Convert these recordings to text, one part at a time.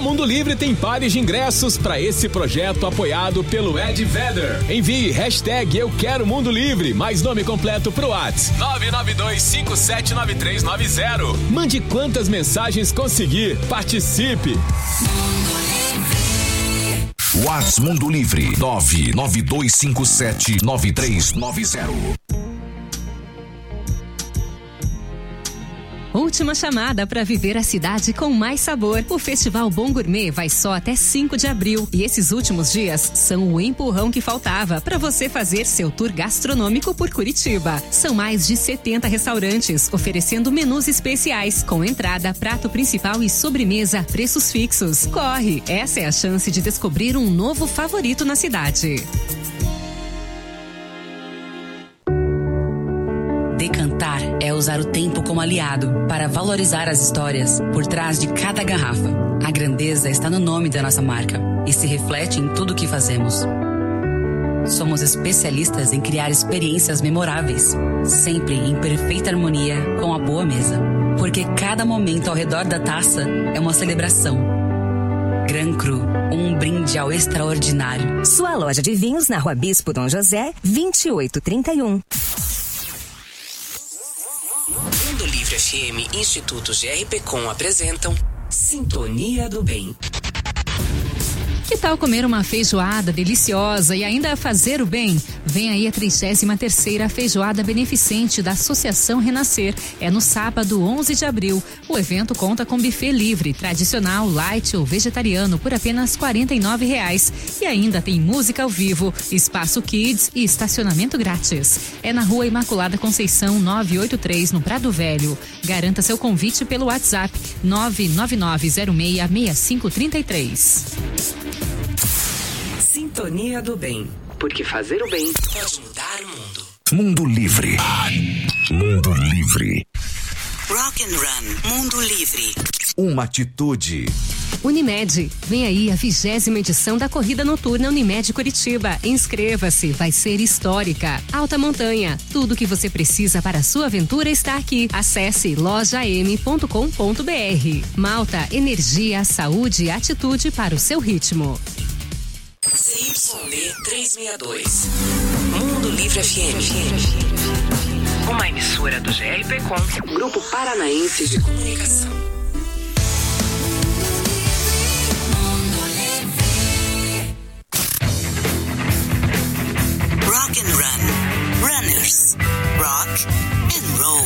Mundo Livre tem pares de ingressos para esse projeto apoiado pelo Ed Vedder. Envie hashtag Eu Quero Mundo Livre, mais nome completo pro WhatsApp 992579390. Mande quantas mensagens conseguir. Participe. WhatsApp Mundo Livre 992579390. Última chamada para viver a cidade com mais sabor. O Festival Bom Gourmet vai só até 5 de abril. E esses últimos dias são o empurrão que faltava para você fazer seu tour gastronômico por Curitiba. São mais de 70 restaurantes oferecendo menus especiais com entrada, prato principal e sobremesa a preços fixos. Corre! Essa é a chance de descobrir um novo favorito na cidade. Decantar é usar o tempo como aliado para valorizar as histórias por trás de cada garrafa. A grandeza está no nome da nossa marca e se reflete em tudo o que fazemos. Somos especialistas em criar experiências memoráveis, sempre em perfeita harmonia com a boa mesa. Porque cada momento ao redor da taça é uma celebração. Gran Cru, um brinde ao extraordinário. Sua loja de vinhos na Rua Bispo Dom José, 2831. Mundo Livre FM, Instituto GRPcom apresentam Sintonia do Bem. Que tal comer uma feijoada deliciosa e ainda fazer o bem? Vem aí a 33ª Feijoada Beneficente da Associação Renascer. É no sábado, 11 de abril. O evento conta com buffet livre, tradicional, light ou vegetariano por apenas R$49. E ainda tem música ao vivo, espaço kids e estacionamento grátis. É na Rua Imaculada Conceição 983, no Prado Velho. Garanta seu convite pelo WhatsApp 999066533. Sintonia do Bem, porque fazer o bem pode mudar o mundo. Mundo Livre. Mundo Livre. Rock and Run, Mundo Livre. Uma atitude. Unimed, vem aí a 20ª edição da Corrida Noturna Unimed Curitiba. Inscreva-se, vai ser histórica. Alta montanha, tudo que você precisa para a sua aventura está aqui. Acesse lojaam.com.br. Malta, energia, saúde e atitude para o seu ritmo. CYB 362. Mundo Livre FM. Uma emissora do GRPcom, Grupo Paranaense de Comunicação. Rock and Run. Runners. Rock and Roll.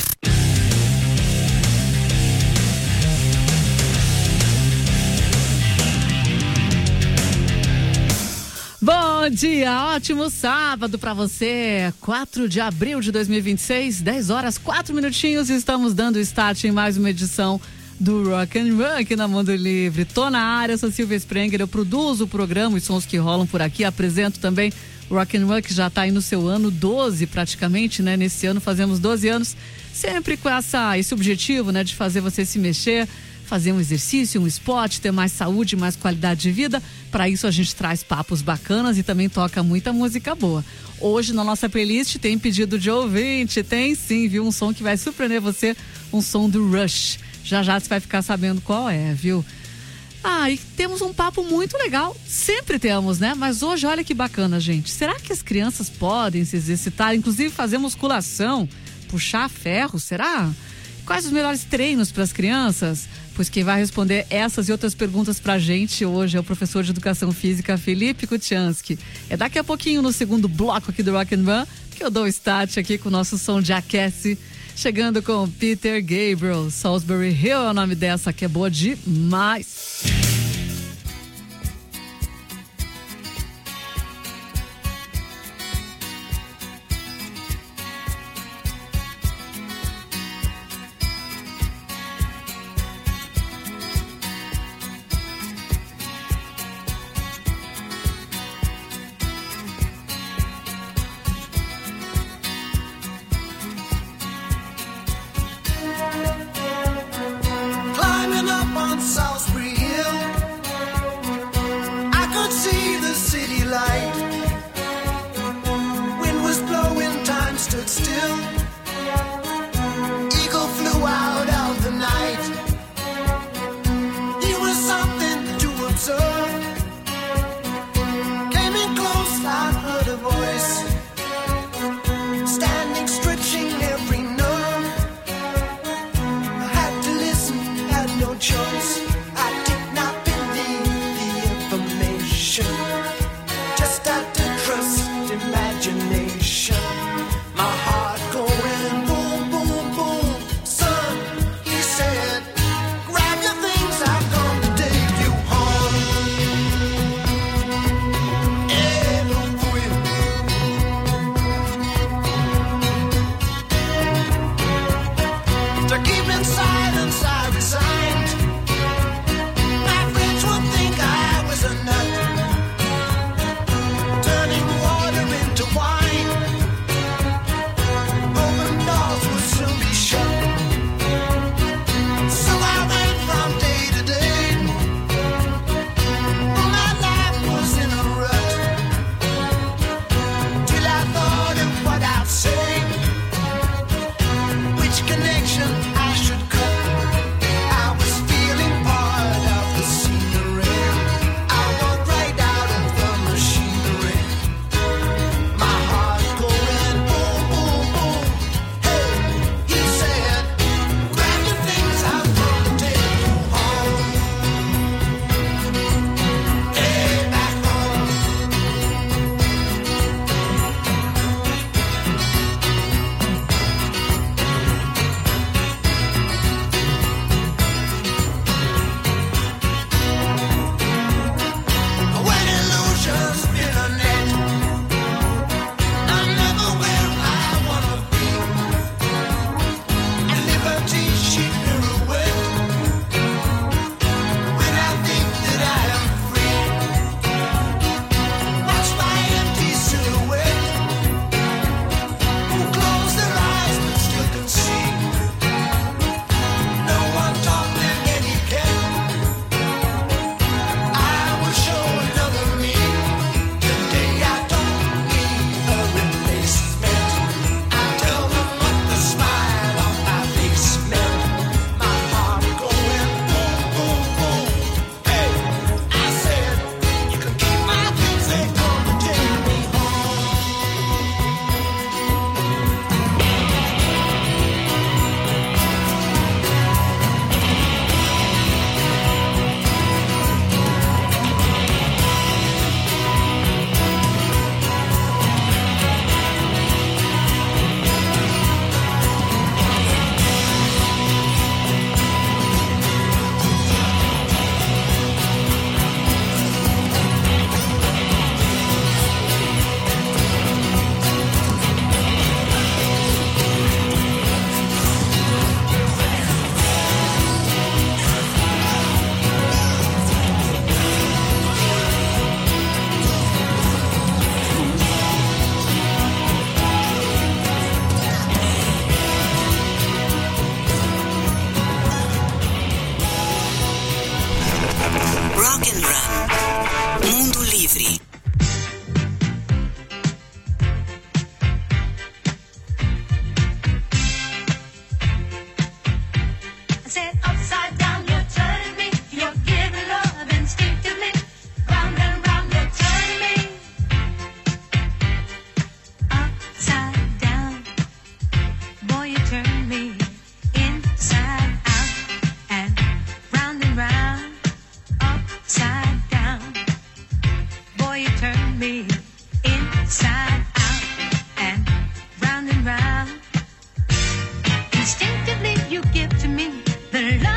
Bom dia, ótimo sábado pra você, 4 de abril de 2026, 10 horas, 4 minutinhos, e estamos dando start em mais uma edição do Rock and Run aqui na Mundo Livre. Tô na área, sou Silvia Sprenger, eu produzo o programa, os sons que rolam por aqui, apresento também o Rock and Run, que já tá aí no seu ano 12 praticamente, né? Nesse ano fazemos 12 anos, sempre com esse objetivo, né? De fazer você se mexer, fazer um exercício, um esporte, ter mais saúde, mais qualidade de vida. Para isso a gente traz papos bacanas e também toca muita música boa. Hoje na nossa playlist tem pedido de ouvinte, tem sim, viu? Um som que vai surpreender você, um som do Rush. Já já você vai ficar sabendo qual é, viu? E temos um papo muito legal, sempre temos, né? Mas hoje olha que bacana, gente. Será que as crianças podem se exercitar, inclusive fazer musculação, puxar ferro, será? Quais os melhores treinos para as crianças? Pois quem vai responder essas e outras perguntas pra gente hoje é o professor de Educação Física, Felipe Kuchansky. É daqui a pouquinho, no segundo bloco aqui do Rock and Run, que eu dou o start aqui com o nosso som de aquece, chegando com Peter Gabriel. Salisbury Hill é o nome dessa, que é boa demais. Eagle flew out of the night. He was something Instinctively you give to me the love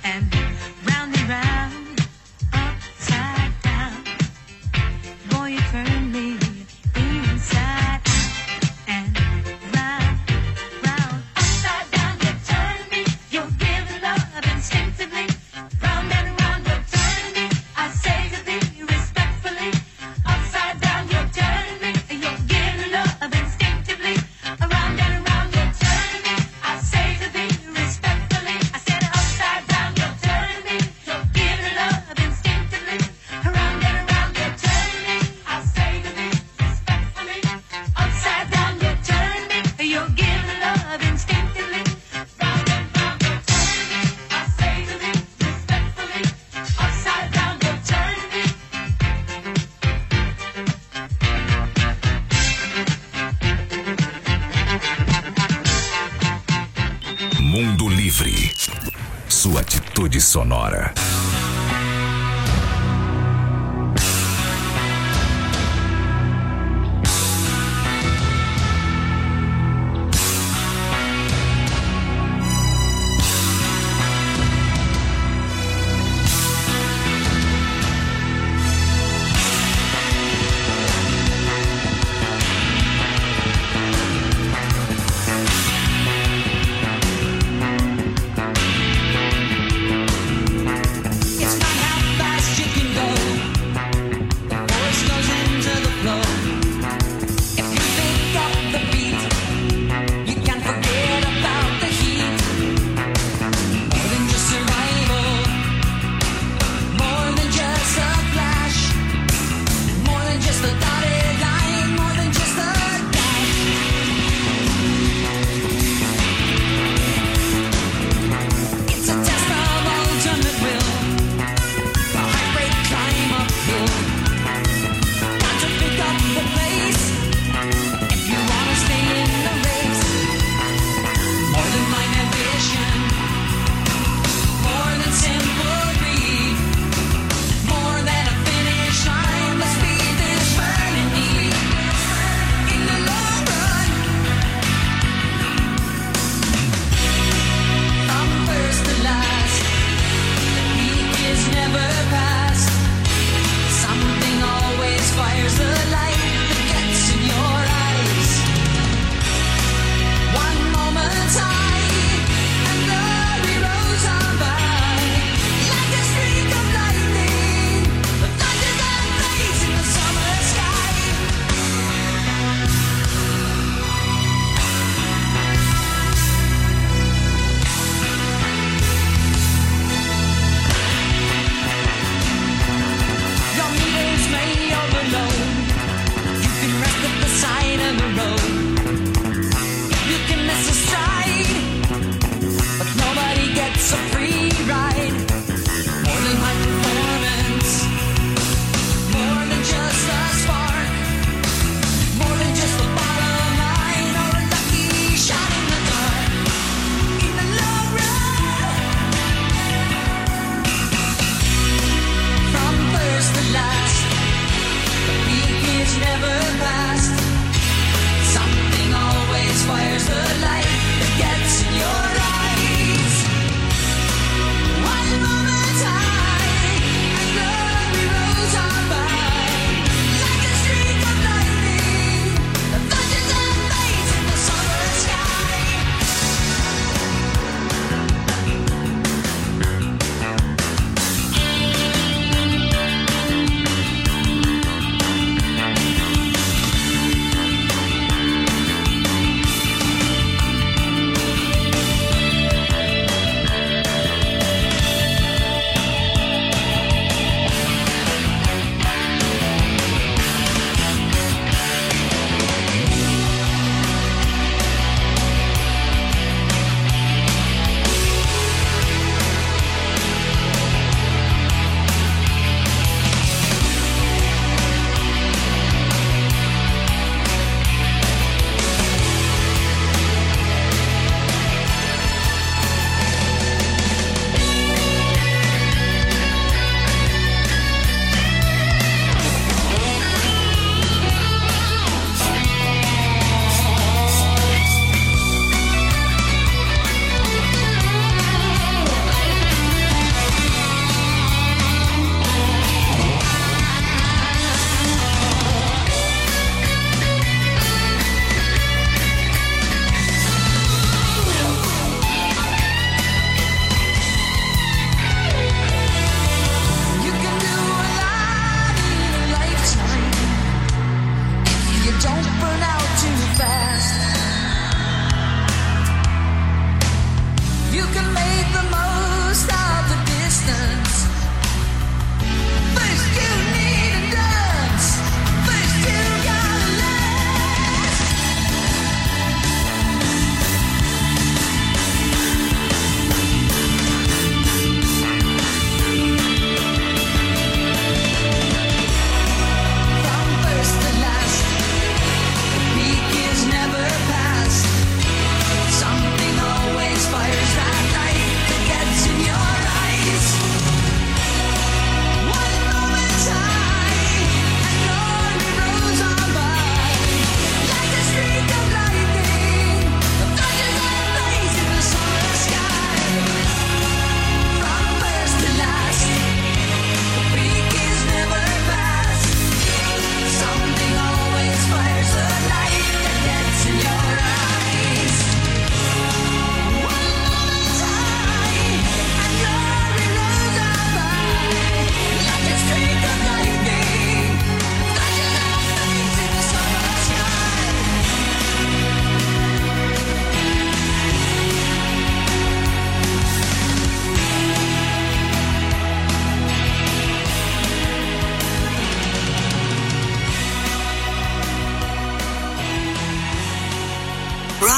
Mundo Livre. Sua atitude sonora.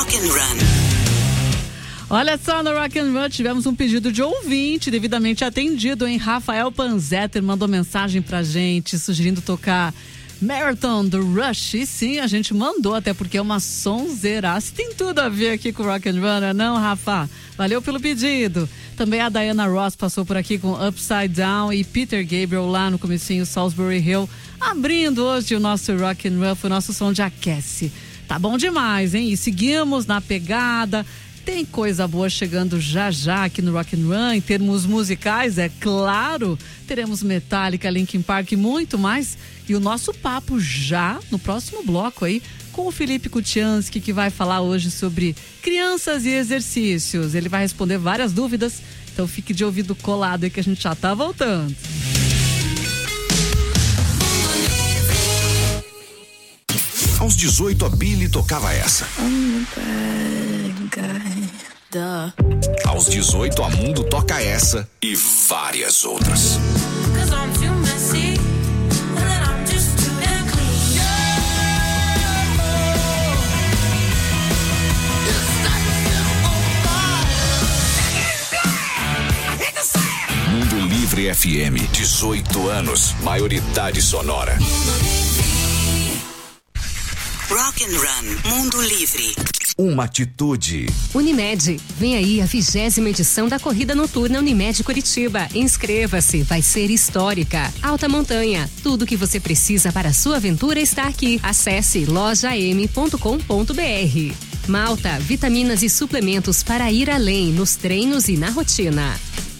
Rock and Run. Olha só, no Rock and Run tivemos um pedido de ouvinte devidamente atendido, hein? Rafael Panzetter mandou mensagem pra gente sugerindo tocar Marathon do Rush. E sim, a gente mandou, até porque é uma sonzeiraça. Tem tudo a ver aqui com o Rock and Run, não, Rafa? Valeu pelo pedido. Também a Diana Ross passou por aqui com Upside Down e Peter Gabriel lá no comecinho, Salisbury Hill. Abrindo hoje o nosso Rock and Run, foi o nosso som de aquece. Tá bom demais, hein? E seguimos na pegada. Tem coisa boa chegando já aqui no Rock and Run, em termos musicais, é claro. Teremos Metallica, Linkin Park e muito mais. E o nosso papo já no próximo bloco aí com o Felipe Kutiansky, que vai falar hoje sobre crianças e exercícios. Ele vai responder várias dúvidas, então fique de ouvido colado aí que a gente já tá voltando. Aos 18, a Billy tocava essa. Aos 18, a Mundo toca essa e várias outras. Mundo Livre FM, 18 anos, maioridade sonora. Rock and Run, Mundo Livre. Uma atitude. Unimed, vem aí a 20ª edição da Corrida Noturna Unimed Curitiba. Inscreva-se, vai ser histórica. Alta montanha, tudo que você precisa para a sua aventura está aqui. Acesse lojam.com.br. Malta, vitaminas e suplementos para ir além nos treinos e na rotina.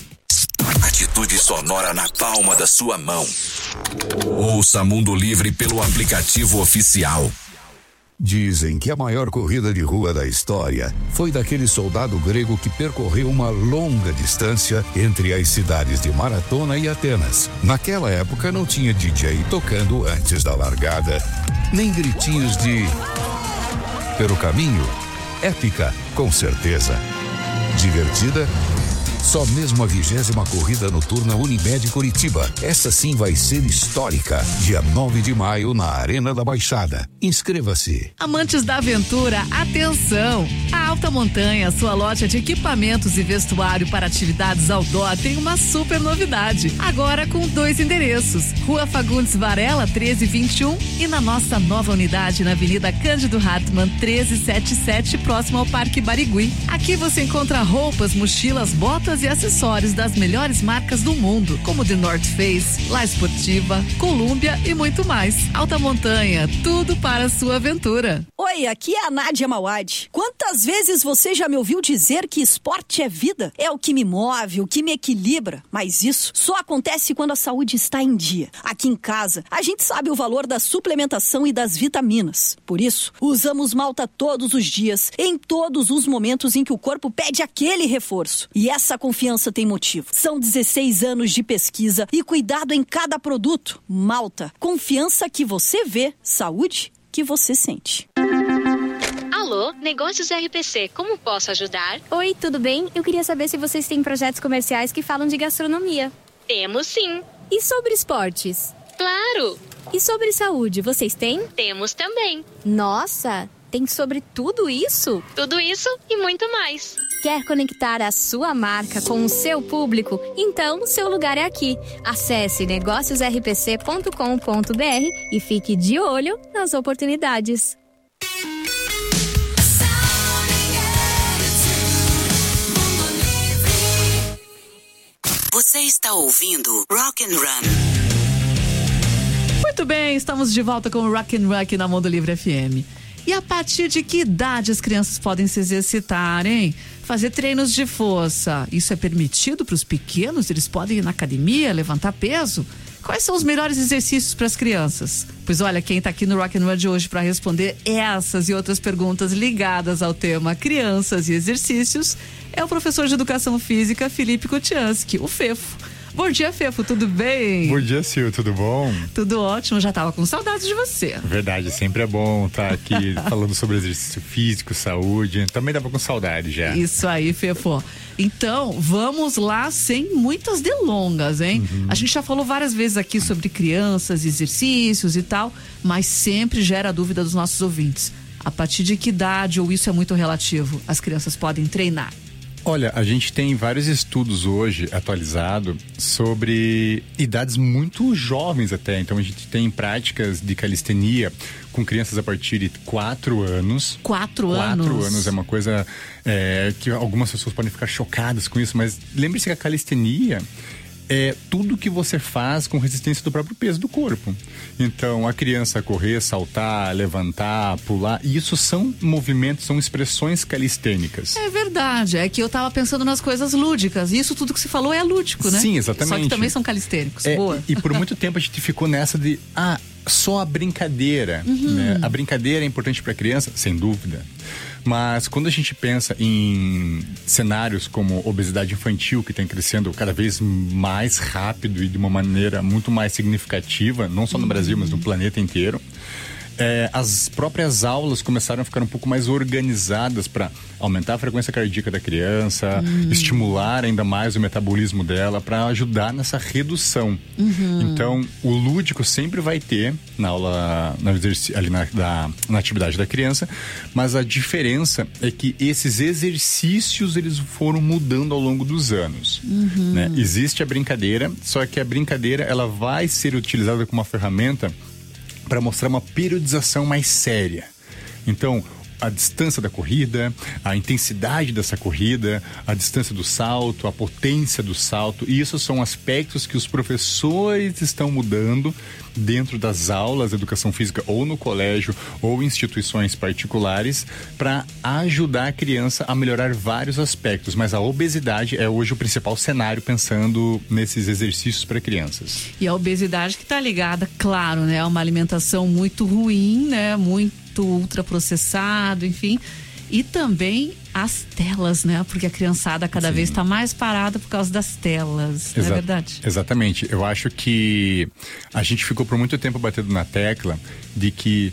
Atitude sonora na palma da sua mão. Ouça Mundo Livre pelo aplicativo oficial. Dizem que a maior corrida de rua da história foi daquele soldado grego que percorreu uma longa distância entre as cidades de Maratona e Atenas. Naquela época não tinha DJ tocando antes da largada, nem gritinhos de... Pelo caminho, épica, com certeza. Divertida? Só mesmo a 20ª Corrida Noturna Unimed Curitiba. Essa sim vai ser histórica. Dia 9 de maio na Arena da Baixada. Inscreva-se. Amantes da aventura, atenção! A Alta Montanha, sua loja de equipamentos e vestuário para atividades outdoor, tem uma super novidade. Agora com 2 endereços. Rua Fagundes Varela, 1321 e na nossa nova unidade na Avenida Cândido Hartmann, 1377, próximo ao Parque Barigui. Aqui você encontra roupas, mochilas, botas e acessórios das melhores marcas do mundo, como The North Face, La Sportiva, Columbia e muito mais. Alta Montanha, tudo para a sua aventura. Oi, aqui é a Nádia Mawad. Quantas vezes você já me ouviu dizer que esporte é vida? É o que me move, o que me equilibra. Mas isso só acontece quando a saúde está em dia. Aqui em casa, a gente sabe o valor da suplementação e das vitaminas. Por isso, usamos Malta todos os dias, em todos os momentos em que o corpo pede aquele reforço. E essa confiança tem motivo. São 16 anos de pesquisa e cuidado em cada produto. Malta, confiança que você vê, saúde que você sente. Alô, Negócios RPC, como posso ajudar? Oi, tudo bem? Eu queria saber se vocês têm projetos comerciais que falam de gastronomia. Temos sim. E sobre esportes? Claro. E sobre saúde, vocês têm? Temos também. Nossa, tem sobre tudo isso? Tudo isso e muito mais. Quer conectar a sua marca com o seu público? Então, o seu lugar é aqui. Acesse negóciosrpc.com.br e fique de olho nas oportunidades. Você está ouvindo Rock and Run. Muito bem, estamos de volta com o Rock and Run aqui na Mundo Livre FM. E a partir de que idade as crianças podem se exercitar, hein? Fazer treinos de força, isso é permitido para os pequenos? Eles podem ir na academia, levantar peso? Quais são os melhores exercícios para as crianças? Pois olha, quem está aqui no Rock and Roll de hoje para responder essas e outras perguntas ligadas ao tema crianças e exercícios é o professor de Educação Física, Felipe Kutiansky, o Fefo. Bom dia, Fefo, tudo bem? Bom dia, Sil, tudo bom? Tudo ótimo, já tava com saudades de você. Verdade, sempre é bom estar aqui falando sobre exercício físico, saúde, também dava com saudade já. Isso aí, Fefo. Então, vamos lá sem muitas delongas, hein? A gente já falou várias vezes aqui sobre crianças, exercícios e tal, mas sempre gera a dúvida dos nossos ouvintes. A partir de que idade, ou isso é muito relativo, as crianças podem treinar? Olha, a gente tem vários estudos hoje atualizados sobre idades muito jovens até. Então a gente tem práticas de calistenia com crianças a partir de 4 anos. 4 anos? 4 anos é uma coisa que algumas pessoas podem ficar chocadas com isso, mas lembre-se que a calistenia é tudo que você faz com resistência do próprio peso do corpo. Então, a criança correr, saltar, levantar, pular, isso são movimentos, são expressões calistênicas. É verdade, é que eu tava pensando nas coisas lúdicas, e isso tudo que você falou é lúdico, né? Sim, exatamente. Só que também são calistênicos, boa. E por muito tempo a gente ficou nessa de, só a brincadeira, né? A brincadeira é importante para a criança, sem dúvida. Mas quando a gente pensa em cenários como obesidade infantil, que tem crescendo cada vez mais rápido e de uma maneira muito mais significativa, não só no Brasil, mas no planeta inteiro, as próprias aulas começaram a ficar um pouco mais organizadas para aumentar a frequência cardíaca da criança, estimular ainda mais o metabolismo dela, para ajudar nessa redução. Então, o lúdico sempre vai ter na aula, na atividade da criança, mas a diferença é que esses exercícios eles foram mudando ao longo dos anos. Né? Existe a brincadeira, só que a brincadeira ela vai ser utilizada como uma ferramenta para mostrar uma periodização mais séria. Então, a distância da corrida, a intensidade dessa corrida, a distância do salto, a potência do salto, e isso são aspectos que os professores estão mudando dentro das aulas de educação física ou no colégio ou instituições particulares para ajudar a criança a melhorar vários aspectos, mas a obesidade é hoje o principal cenário pensando nesses exercícios para crianças. E a obesidade que está ligada, claro, né, a uma alimentação muito ruim, né, muito ultraprocessado, enfim, e também as telas, né? Porque a criançada cada vez está mais parada por causa das telas, não é verdade? Exatamente. Eu acho que a gente ficou por muito tempo batendo na tecla de que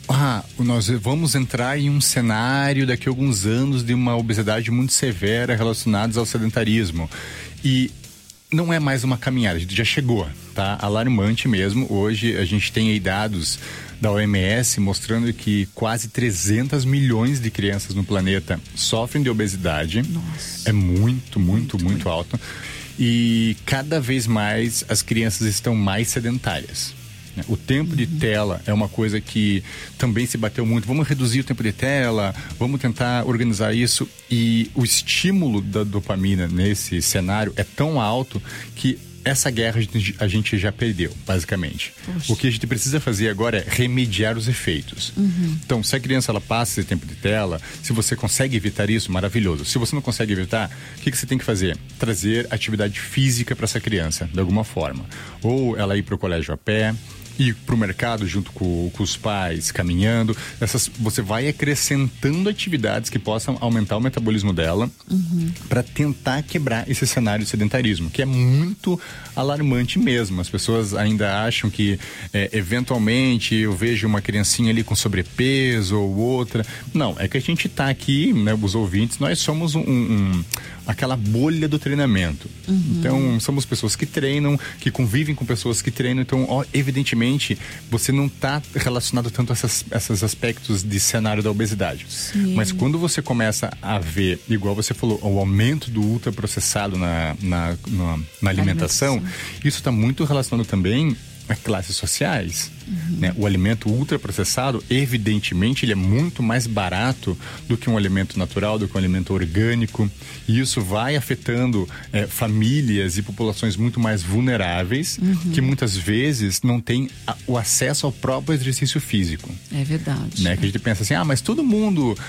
nós vamos entrar em um cenário daqui a alguns anos de uma obesidade muito severa relacionada ao sedentarismo. E não é mais uma caminhada, a gente já chegou, tá? Alarmante mesmo. Hoje a gente tem aí dados da OMS mostrando que quase 300 milhões de crianças no planeta sofrem de obesidade. Nossa. É muito alto. E cada vez mais as crianças estão mais sedentárias. O tempo de tela é uma coisa que também se bateu muito. Vamos reduzir o tempo de tela, vamos tentar organizar isso. E o estímulo da dopamina nesse cenário é tão alto que essa guerra a gente já perdeu, basicamente. Poxa. O que a gente precisa fazer agora é remediar os efeitos. Então, se a criança ela passa esse tempo de tela, se você consegue evitar isso, maravilhoso. Se você não consegue evitar, o que você tem que fazer? Trazer atividade física para essa criança, de alguma forma. Ou ela ir para o colégio a pé, ir para o mercado junto com os pais, caminhando. Você vai acrescentando atividades que possam aumentar o metabolismo dela para tentar quebrar esse cenário de sedentarismo, que é muito alarmante mesmo. As pessoas ainda acham que eventualmente eu vejo uma criancinha ali com sobrepeso ou outra. Não, é que a gente está aqui, né, os ouvintes, nós somos aquela bolha do treinamento. Então, somos pessoas que treinam, que convivem com pessoas que treinam. Então, evidentemente, você não está relacionado tanto a esses aspectos de cenário da obesidade. Sim. Mas quando você começa a ver, igual você falou, o aumento do ultraprocessado na alimentação, isso está muito relacionado também a classes sociais. Né? O alimento ultraprocessado, evidentemente, ele é muito mais barato do que um alimento natural, do que um alimento orgânico. E isso vai afetando famílias e populações muito mais vulneráveis, que muitas vezes não têm o acesso ao próprio exercício físico. É verdade. Né? Que a gente pensa assim, mas todo mundo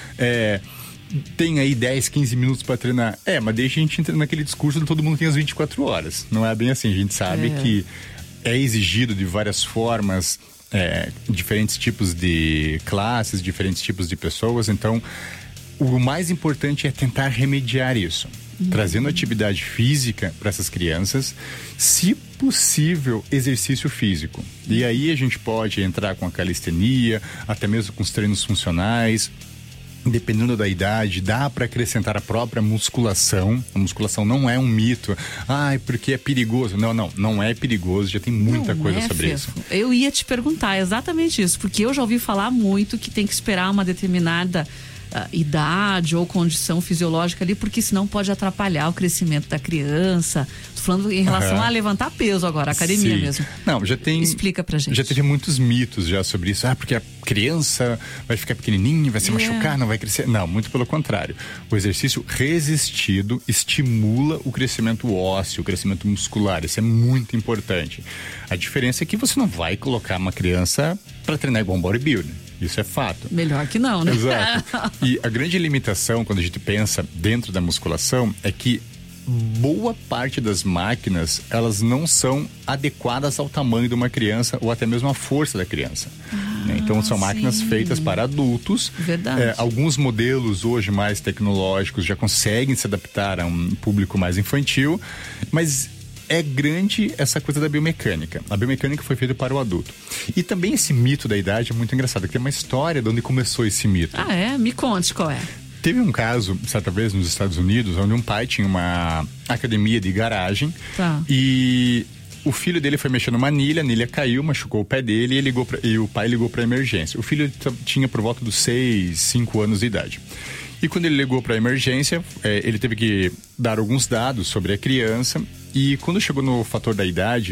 tem aí 10, 15 minutos para treinar. Mas deixa a gente entrar naquele discurso de todo mundo tem as 24 horas. Não é bem assim. A gente sabe que é exigido de várias formas, diferentes tipos de classes, diferentes tipos de pessoas. Então, o mais importante é tentar remediar isso. Trazendo atividade física para essas crianças, se possível, exercício físico. E aí a gente pode entrar com a calistenia, até mesmo com os treinos funcionais. dependendo da idade, dá para acrescentar a própria musculação. A musculação não é um mito. Porque é perigoso. Não é perigoso. Já tem muita coisa sobre isso. Eu ia te perguntar exatamente isso, porque eu já ouvi falar muito que tem que esperar uma determinada idade ou condição fisiológica ali, porque senão pode atrapalhar o crescimento da criança. Tô falando em relação a levantar peso agora, academia mesmo. Não, já tem... Explica pra gente. Já teve muitos mitos já sobre isso. Porque a criança vai ficar pequenininha, vai se machucar, não vai crescer. Não, muito pelo contrário. O exercício resistido estimula o crescimento ósseo, o crescimento muscular. Isso é muito importante. A diferença é que você não vai colocar uma criança para treinar igual um bodybuilder. Isso é fato. Melhor que não, né? Exato. E a grande limitação, quando a gente pensa dentro da musculação, é que boa parte das máquinas, elas não são adequadas ao tamanho de uma criança ou até mesmo à força da criança. Então, são máquinas feitas para adultos. Verdade. Alguns modelos hoje mais tecnológicos já conseguem se adaptar a um público mais infantil, mas... é grande essa coisa da biomecânica. A biomecânica foi feita para o adulto. E também esse mito da idade é muito engraçado, porque tem uma história de onde começou esse mito. Me conte qual é. Teve um caso, certa vez, nos Estados Unidos, onde um pai tinha uma academia de garagem e o filho dele foi mexer numa anilha, a anilha caiu, machucou o pé dele e o pai ligou para a emergência. O filho tinha por volta dos 6, 5 anos de idade. E quando ele ligou para a emergência, ele teve que dar alguns dados sobre a criança. E quando chegou no fator da idade,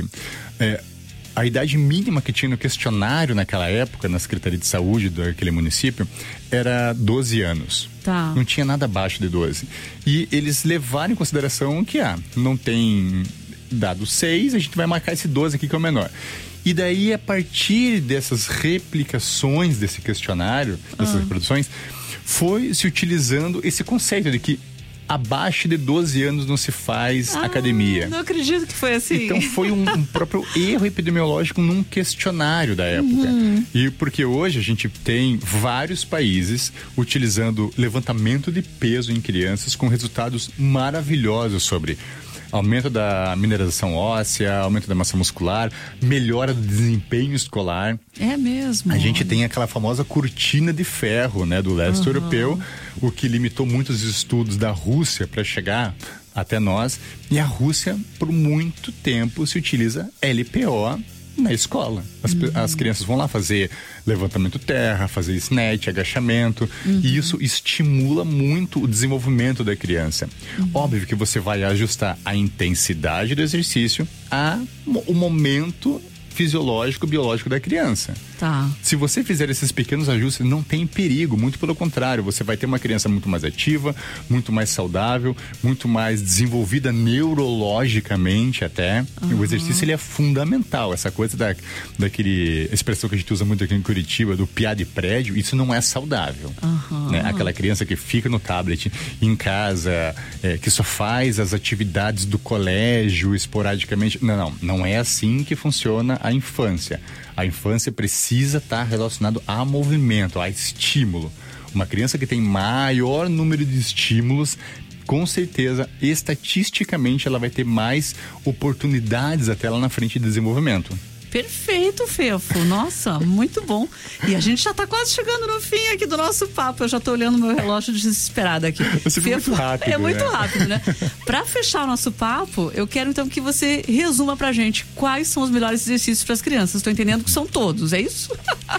a idade mínima que tinha no questionário naquela época, na Secretaria de Saúde daquele município, era 12 anos. Não tinha nada abaixo de 12. E eles levaram em consideração que, não tem dado 6, a gente vai marcar esse 12 aqui que é o menor. E daí, a partir dessas replicações desse questionário, dessas reproduções, foi se utilizando esse conceito de que abaixo de 12 anos não se faz academia. Não acredito que foi assim. Então foi um próprio erro epidemiológico num questionário da época. E porque hoje a gente tem vários países utilizando levantamento de peso em crianças com resultados maravilhosos sobre aumento da mineralização óssea, aumento da massa muscular, melhora do desempenho escolar. É mesmo. A gente tem aquela famosa cortina de ferro, né, do leste europeu, o que limitou muitos estudos da Rússia para chegar até nós. E a Rússia, por muito tempo, se utiliza LPO na escola. As crianças vão lá fazer levantamento terra, fazer snatch, agachamento, e isso estimula muito o desenvolvimento da criança. Óbvio que você vai ajustar a intensidade do exercício ao momento fisiológico, biológico da criança. Se você fizer esses pequenos ajustes, não tem perigo, muito pelo contrário, você vai ter uma criança muito mais ativa, muito mais saudável, muito mais desenvolvida neurologicamente até. O exercício, ele é fundamental, essa coisa daquele expressão que a gente usa muito aqui em Curitiba, do piá de prédio, isso não é saudável. Né? Aquela criança que fica no tablet em casa, que só faz as atividades do colégio esporadicamente. Não é assim que funciona a infância. A infância precisa estar relacionado a movimento, a estímulo. Uma criança que tem maior número de estímulos, com certeza, estatisticamente, ela vai ter mais oportunidades até lá na frente de desenvolvimento. Perfeito, Fefo. Nossa, muito bom. E a gente já tá quase chegando no fim aqui do nosso papo. Eu já tô olhando meu relógio desesperada aqui. Fefo, muito rápido, é muito rápido, né? Pra fechar o nosso papo, eu quero então que você resuma pra gente quais são os melhores exercícios para as crianças. Estou entendendo que são todos, é isso?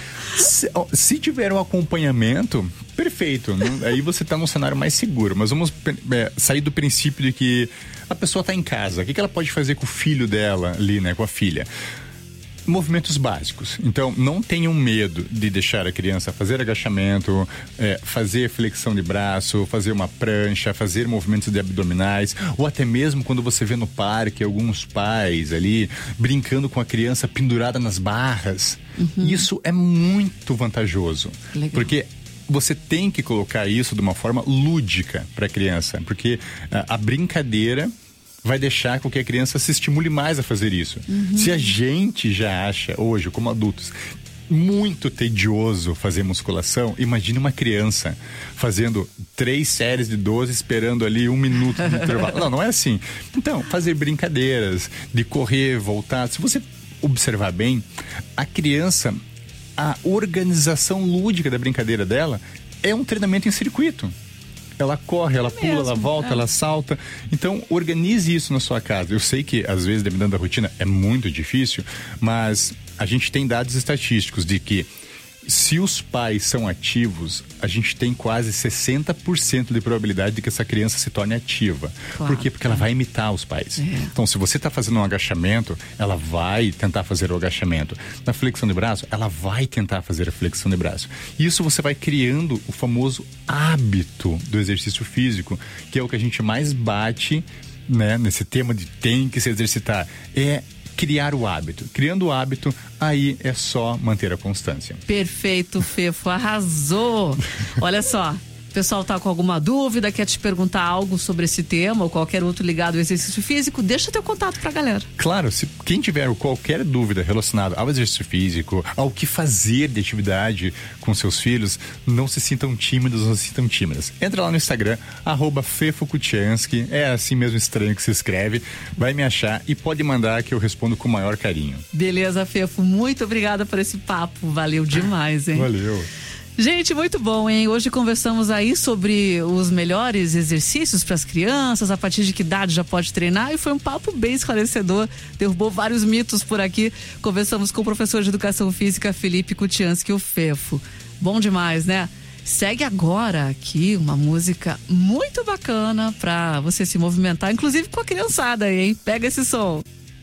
Se tiver um acompanhamento, perfeito. Aí você tá num cenário mais seguro. Mas vamos sair do princípio de que a pessoa tá em casa. O que ela pode fazer com o filho dela ali, né? Com a filha? Movimentos básicos. Então, não tenham medo de deixar a criança fazer agachamento, fazer flexão de braço, fazer uma prancha, fazer movimentos de abdominais, ou até mesmo quando você vê no parque alguns pais ali brincando com a criança pendurada nas barras. Isso é muito vantajoso. Legal. Porque você tem que colocar isso de uma forma lúdica para a criança, porque a brincadeira vai deixar com que a criança se estimule mais a fazer isso. Se a gente já acha hoje, como adultos, muito tedioso fazer musculação, imagine uma criança fazendo 3 séries de 12, esperando ali 1 minuto de intervalo. Não é assim. Então, fazer brincadeiras de correr, voltar. Se você observar bem, a criança, a organização lúdica da brincadeira dela é um treinamento em circuito. Ela corre, ela pula, ela volta, ela salta. Então, organize isso na sua casa. Eu sei que, às vezes, dependendo da rotina, é muito difícil, mas a gente tem dados estatísticos de que se os pais são ativos, a gente tem quase 60% de probabilidade de que essa criança se torne ativa. Claro. Por quê? Porque ela vai imitar os pais. Então, se você está fazendo um agachamento, ela vai tentar fazer o agachamento. Na flexão de braço, ela vai tentar fazer a flexão de braço. Isso você vai criando o famoso hábito do exercício físico, que é o que a gente mais bate, né, nesse tema de tem que se exercitar. É criar o hábito. Criando o hábito, aí é só manter a constância. Perfeito, Fefo, arrasou. Olha só, o pessoal tá com alguma dúvida, quer te perguntar algo sobre esse tema ou qualquer outro ligado ao exercício físico, deixa teu contato pra galera. Claro, se quem tiver qualquer dúvida relacionada ao exercício físico, ao que fazer de atividade com seus filhos, não se sintam tímidos, não se sintam tímidas. Entra lá no Instagram, @FefoKuchiansky, é assim mesmo estranho que se escreve, vai me achar e pode mandar que eu respondo com o maior carinho. Beleza, Fefo, muito obrigada por esse papo, valeu demais, hein? Valeu. Gente, muito bom, hein? Hoje conversamos aí sobre os melhores exercícios para as crianças, a partir de que idade já pode treinar, e foi um papo bem esclarecedor, derrubou vários mitos por aqui. Conversamos com o professor de Educação Física, Felipe Kuchiansky, o Fefo. Bom demais, né? Segue agora aqui uma música muito bacana para você se movimentar, inclusive com a criançada aí, hein? Pega esse som.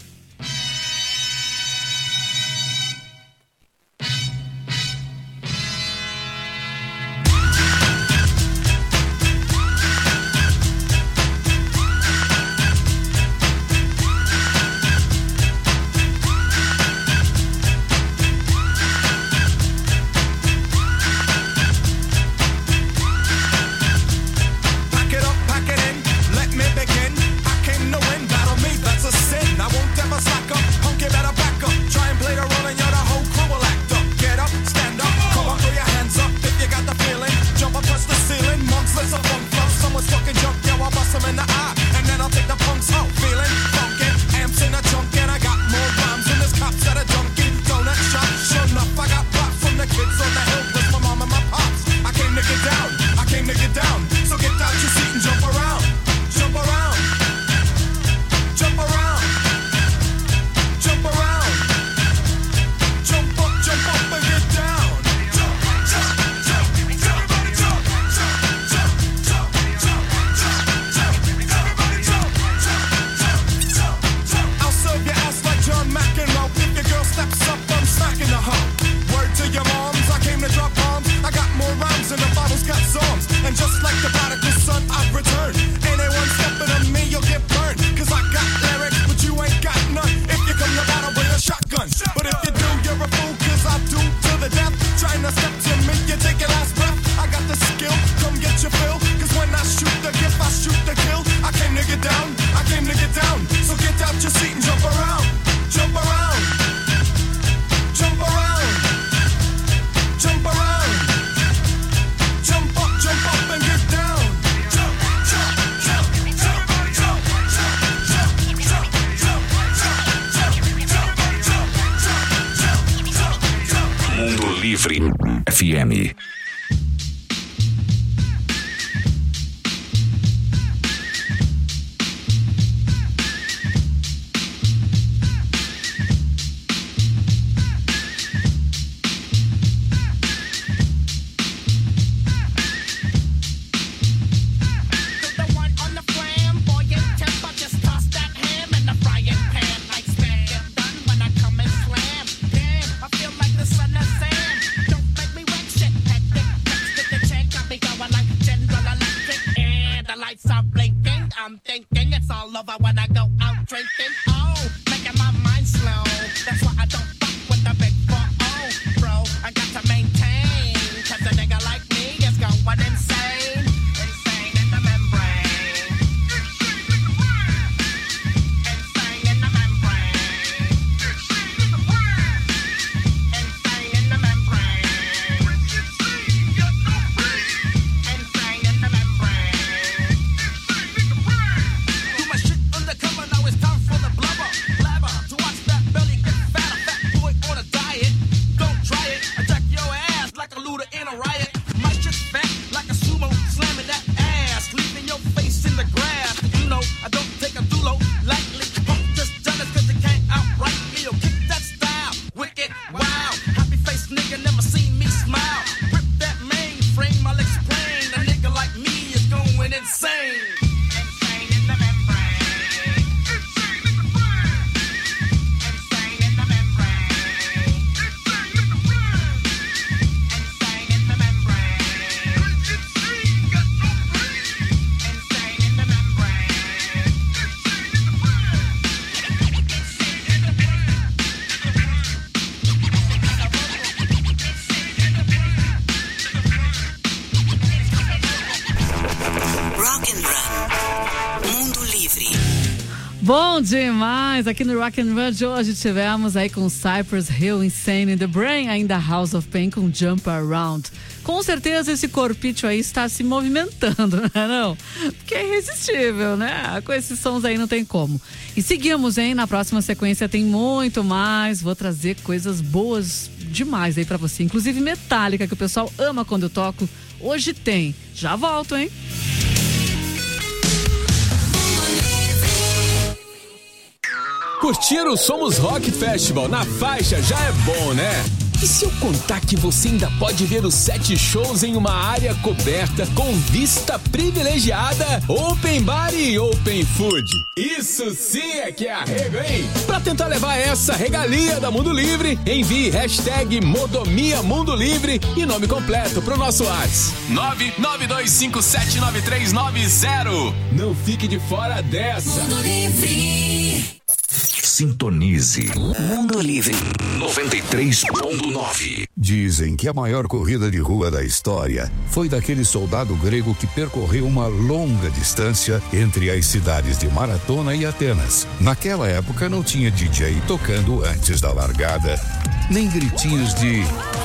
FM. Do my shit undercover, now it's time for the blubber. Bom demais! Aqui no Rock and Run de hoje tivemos aí com Cypress Hill, Insane in the Brain, ainda House of Pain com Jump Around. Com certeza esse corpício aí está se movimentando, não é não? Porque é irresistível, né? Com esses sons aí não tem como. E seguimos, hein? Na próxima sequência tem muito mais. Vou trazer coisas boas demais aí pra você. Inclusive Metallica, que o pessoal ama quando eu toco. Hoje tem. Já volto, hein? Curtir o Somos Rock Festival na faixa já é bom, né? E se eu contar que você ainda pode ver os 7 shows em uma área coberta com vista privilegiada, open bar e open food? Isso sim é que é arrego, hein? Pra tentar levar essa regalia da Mundo Livre, envie hashtag Modomia Mundo Livre e nome completo pro nosso WhatsApp 992579390. Não fique de fora dessa. Mundo Livre. Sintonize Mundo Livre 93.9. Dizem que a maior corrida de rua da história foi daquele soldado grego que percorreu uma longa distância entre as cidades de Maratona e Atenas. Naquela época não tinha DJ tocando antes da largada, nem gritinhos de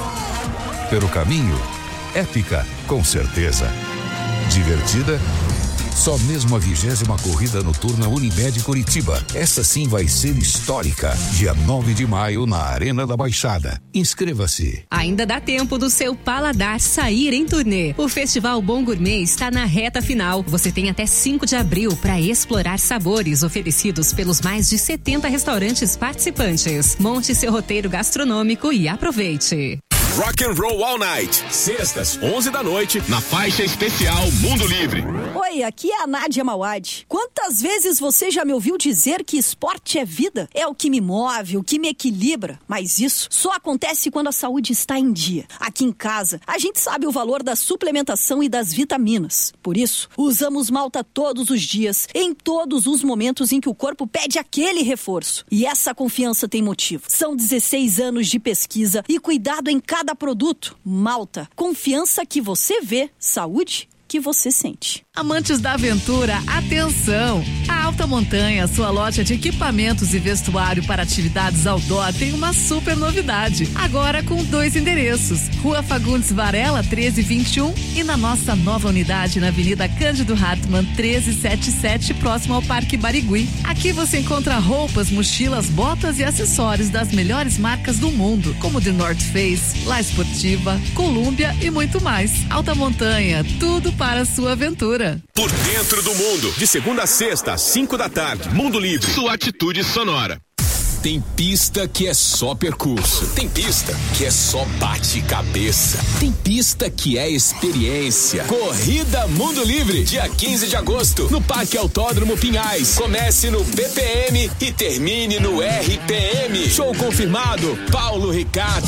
pelo caminho. Épica, com certeza. Divertida? Só mesmo a 20ª corrida noturna Unimed Curitiba. Essa sim vai ser histórica. Dia 9 de maio na Arena da Baixada. Inscreva-se. Ainda dá tempo do seu paladar sair em turnê. O Festival Bom Gourmet está na reta final. Você tem até 5 de abril para explorar sabores oferecidos pelos mais de 70 restaurantes participantes. Monte seu roteiro gastronômico e aproveite. Rock and Roll All Night, sextas, 11 da noite, na faixa especial Mundo Livre. Oi, aqui é a Nádia Mauad. Quantas vezes você já me ouviu dizer que esporte é vida? É o que me move, o que me equilibra. Mas isso só acontece quando a saúde está em dia. Aqui em casa, a gente sabe o valor da suplementação e das vitaminas. Por isso, usamos Malta todos os dias, em todos os momentos em que o corpo pede aquele reforço. E essa confiança tem motivo. São 16 anos de pesquisa e cuidado em cada produto. Malta, confiança que você vê, saúde que você sente. Amantes da aventura, atenção! A Alta Montanha, sua loja de equipamentos e vestuário para atividades outdoor, tem uma super novidade. Agora com 2 endereços. Rua Fagundes Varela, 1321 e na nossa nova unidade na Avenida Cândido Hartmann, 1377, próximo ao Parque Barigui. Aqui você encontra roupas, mochilas, botas e acessórios das melhores marcas do mundo, como The North Face, La Esportiva, Columbia e muito mais. Alta Montanha, tudo para a sua aventura. Por dentro do mundo, de segunda a sexta, às 5 da tarde, Mundo Livre, sua atitude sonora. Tem pista que é só percurso. Tem pista que é só bate-cabeça. Tem pista que é experiência. Corrida Mundo Livre, dia 15 de agosto, no Parque Autódromo Pinhais. Comece no BPM e termine no RPM. Show confirmado, Paulo Ricardo.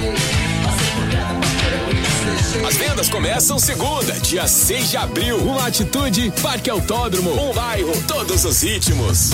As vendas começam segunda, dia 6 de abril. Uma atitude, Parque Autódromo, um bairro, todos os ritmos.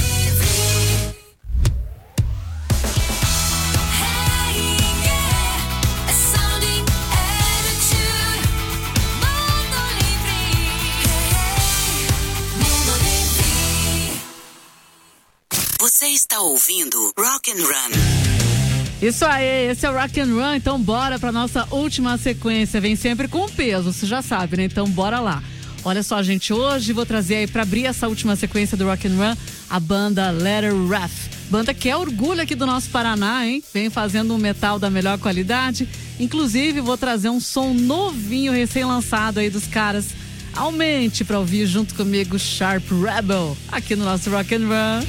Você está ouvindo Rock and Run. Isso aí, esse é o Rock and Run, então bora pra nossa última sequência, vem sempre com peso, você já sabe, né? Então bora lá. Olha só, gente, hoje vou trazer aí pra abrir essa última sequência do Rock and Run, a banda Letter Wrath. Banda que é orgulho aqui do nosso Paraná, hein? Vem fazendo um metal da melhor qualidade. Inclusive, vou trazer um som novinho, recém-lançado aí dos caras. Aumente pra ouvir junto comigo Sharp Rebel, aqui no nosso Rock and Run.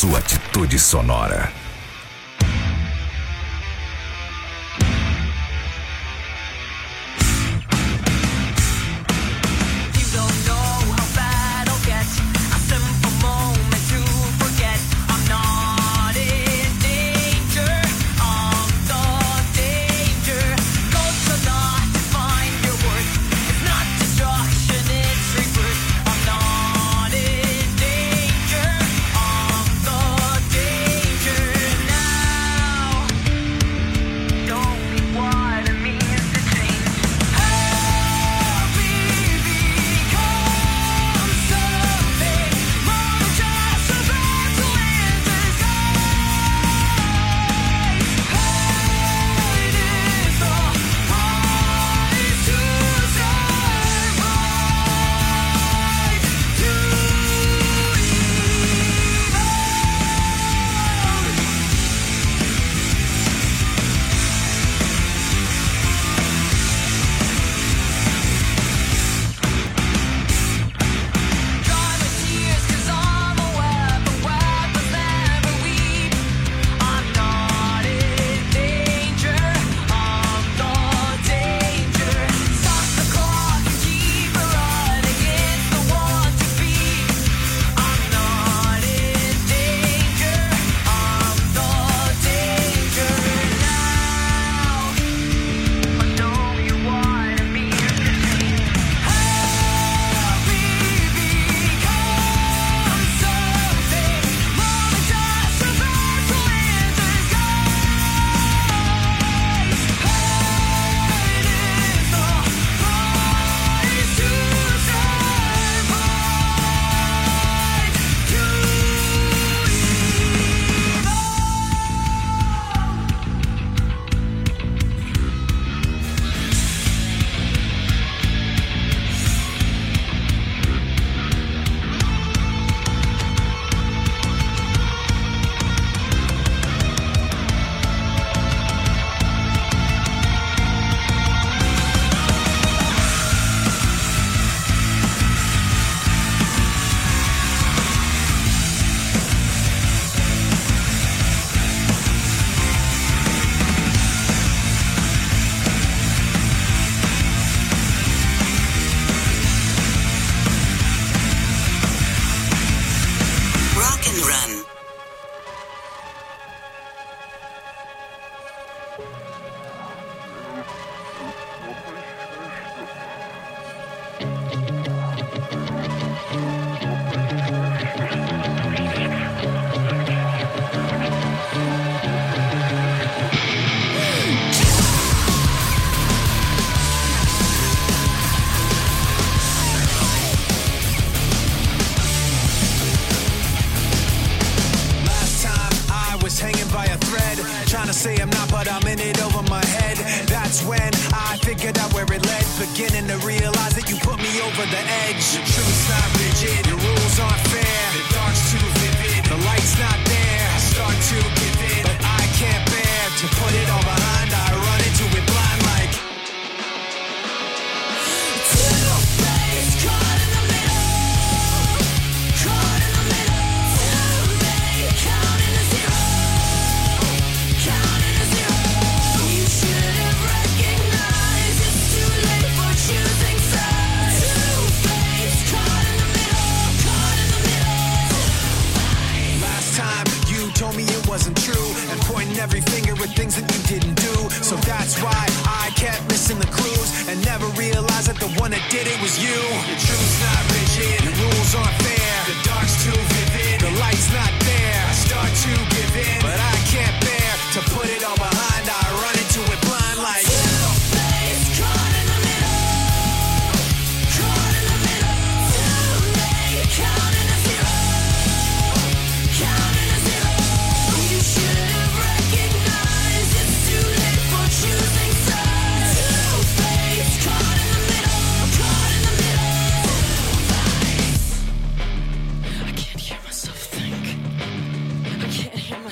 sua atitude sonora.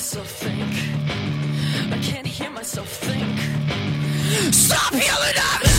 Stop yelling at me!